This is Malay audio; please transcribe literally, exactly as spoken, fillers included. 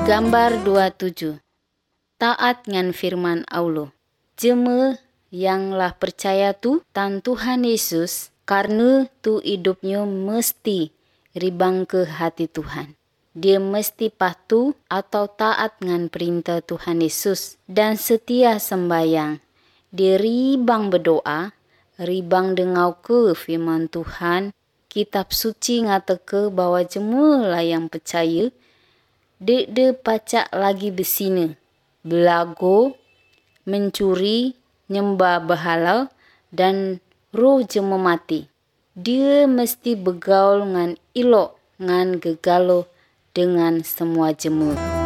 Gambar dua puluh tujuh. Taat ngan firman Allah. Jeme yang lah percaya tu tan Tuhan Yesus, karena tu hidupnya mesti ribang ke hati Tuhan. Dia mesti patuh atau taat ngan perintah Tuhan Yesus dan setia sembayang. Dia ribang berdoa, ribang dengau ke firman Tuhan. Kitab suci ngata ke bahwa jemulah yang percaya dek de pacak lagi besina, belago, mencuri, nyembah berhala dan roh jema mati. Dia mesti bergaul ngan elok ngan gegalo dengan semua jema.